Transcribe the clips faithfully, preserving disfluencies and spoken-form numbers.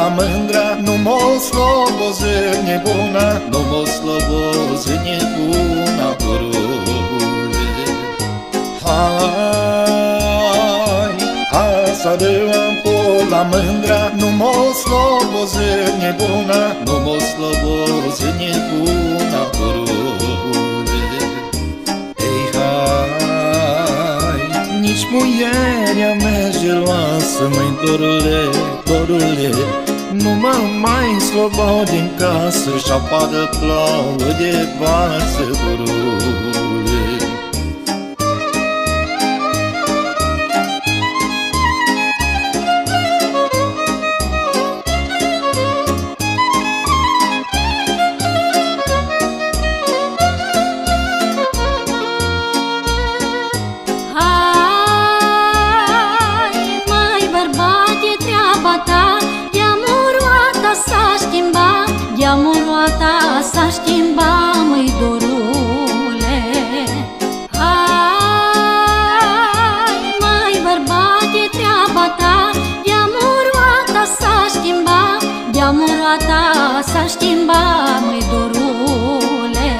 mândra, nu mă slobozi nebuna, nu mă slobozi nebuna, dorule. Hai, hai să dăm la mândra, nu mă slobozi nebuna, nu mă slobozi nebuna, dorule. Ei, hai, nici muierea mea geloasă, măi, dorule, dorule, nu mă mai slobod din casă și apară plouă de varză, dorule. S-a schimbat, măi, dorule. Hai, măi, bărbate, treaba ta, de-amor roata s-a schimbat, de-amor roata s-a schimbat, măi, dorule.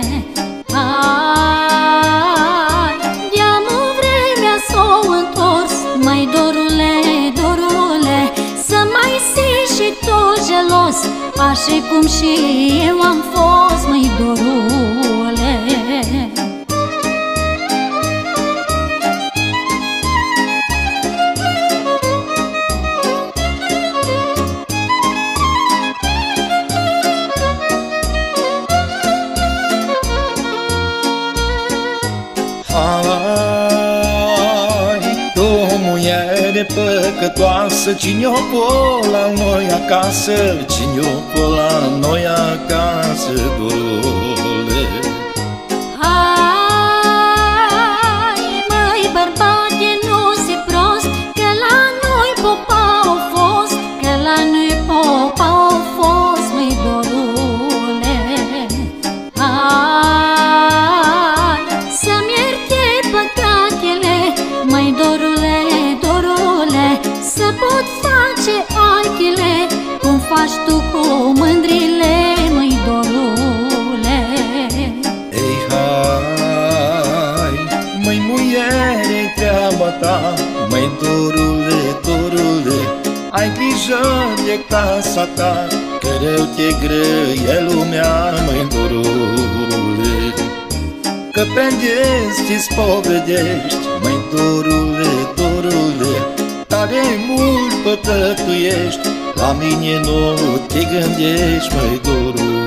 Hai, de-amor vremea s-o întors, măi, dorule, dorule, să mai ții și tu gelos, așa cum și eu am fost, măi, dorule. Hai, tu, muiere păcătoasă, cine-o pula la noi acasă, cine-o pula la noi acasă, dorule. Hai, măi, bărbate, nu si prost, că la noi popa au fost, că la noi popa au fost, măi, dorule. Hai, să-mi ierte păcatele, măi, dorule, dorule, să pot face archile cum faci tu cu mândrile, măi, dorule. Ei, hai, măi, muiere, treaba ta, măi, dorule, dorule, ai grijă de casa ta, că rău te grăie lumea, măi, dorule. Că pe-n-des te spovedești, măi, dorule, dorule, tare mult pătătuiești, la mine nu te gândești, măi, dorule.